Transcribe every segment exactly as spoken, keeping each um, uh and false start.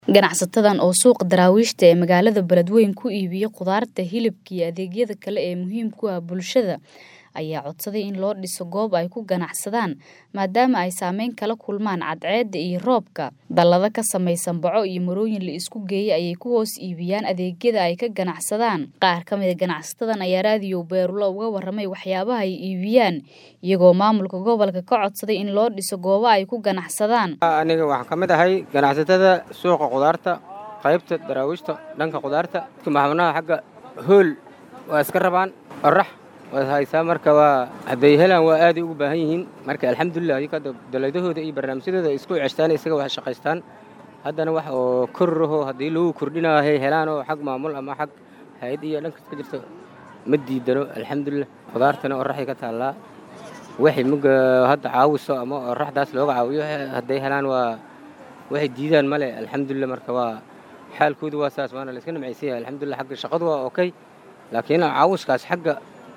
Ganacsatadan oo suuqa daraawiishta ee magaalada Beledweyne ku iibiya khudaarta, hilibka iyo adeegyada kale ee muhiimka u ah bulshada ayaa codsaday in loo dhiso goob ay ku ganacsadaan maadaama ay saameyn kala kulmaan cadceedda iyo roobka. Dallada ka samaysan baco iyo marooyin la isku geeyay ayay ku hoos iibiyaan adeegyada ay ka ganacsadaan. Qaar ka mid ah ganacsatadan ayaa raadiyo Beerulo uga warramay waxyaabaha ay iibiyaan, iyagoo maamulka gobolka ka codsaday in loo dhiso goobo ay ku ganacsadaan. Aniga waxaan ka mid ahay ganacsatada suuqa khudaarta, qaybta daraawiishta, dhanka khudaarta. Maxamanaha xagga hool waa iska rabaan, orax waa haysaa, marka waa haday helaan waa aad ugu baahan yihiin. Marka alxamdulillah ayaka dalaydahooda iyo barnaamijyadooda isku ceshtaan isaga wax shaqaystaan. Haddana wax oo korraho hadii lagu kordhinayo helaan oo xag maamul ama xag hay'ad iyo dhanka ka jirto ma diidano. Alxamdulillah khudaartana oraxay ka taalaa, wixii muga hadda caawiso ama oraxdaas looga caawiyo haday helaan waa waxay diidaan male. Alxamdulillah marka waa xaalkoodu waa saas, waana la iska nimcaysiyaa. Alxamdulillah xagga shaqadu waa okay, laakiin caawiskaas xagga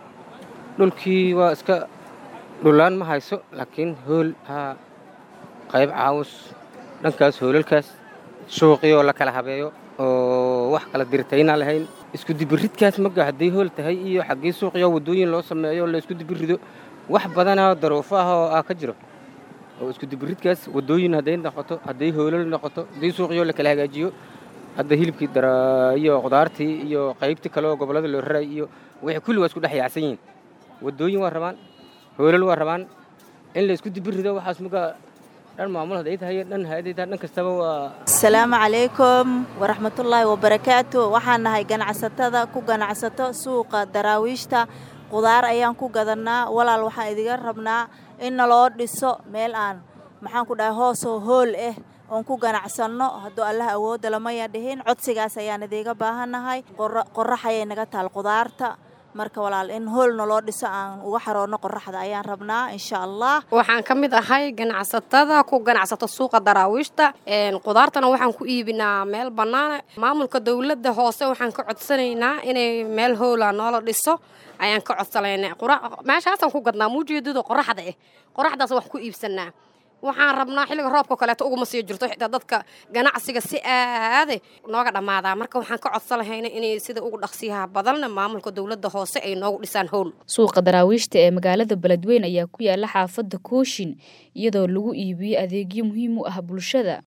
dhulkii waa iska dhulaan ma hayso. Laakiin hool ha qayb caawis dhankaas hoolalkaas suuqiyo la kala habeeyo oo wax kala dirtayna lahayn. Isku dibiridkaas maga haday hool tahay iyo xaggii suuqiyo wadooyin loo sameeyo la isku dibirido wax badan oo daruufo ah oo ka jiro. oo isku dibiridkaas wadooyin haday noqoto, haday hoolal noqoto, haday suuqiyo la kala hagaajiyo, hadda hilibkii dara iyo khudaartii iyo qaybtii kale oo gobolada loo raray iyo wixii kulli waa isku dhex yaacsan yihiin. Wadooyin waa rabaan, hoolal waa rabaan in la isku dibirido. waxaas muga dhan maamul haday tahay dhan hay'adda dhan kastaba waa. Assalaamu calaykum waraxmatullaahi wabarakaatuh. waxaan nahay ganacsatada ku ganacsato suuqa daraawiishta. Khudaar ayaan ku gadanaa. Walaal waxaan idiga rabnaa in loo dhiso meel aan maxaan ku dhahay hoos oo hool ah oon ku ganacsano. hadduu Allah awoodo lama yadhihin. codsigaas ayaan idiga baahanahay. qorrax ayay naga taal khudaarta, marka walaal in hoolna loo dhiso aan uga xaroono qorraxda ayaan rabnaa insha Allah. waxaan ka mid ahay ganacsatada ku ganacsato suuqa daraawiishta. een khudaartana waxaan ku iibinaa meel bannaan. maamulka dawladda hoose waxaan ka codsanaynaa inay meel hoola noola dhiso ayaan ka codsanaynaa. meeshaasaan ku gadnaa muujeedada qorraxda ah, qorraxdaas wax ku iibsanaa. waxaan rabnaa xilliga roobka kale ugu ma sii jirto xitaa dadka ganacsiga si aad nooga dhamaada. marka waxaan ka codsanaynaa inay sida ugu dhaqsiyaha badan maamulka dawladda hoose ay noogu dhisaan hool. Suuqa daraawiishta ee magaalada Beledweyne ayaa ku yaala xaafadda Kooshin, iyadoo lagu iibiyo adeegyo muhiim u ah bulshada.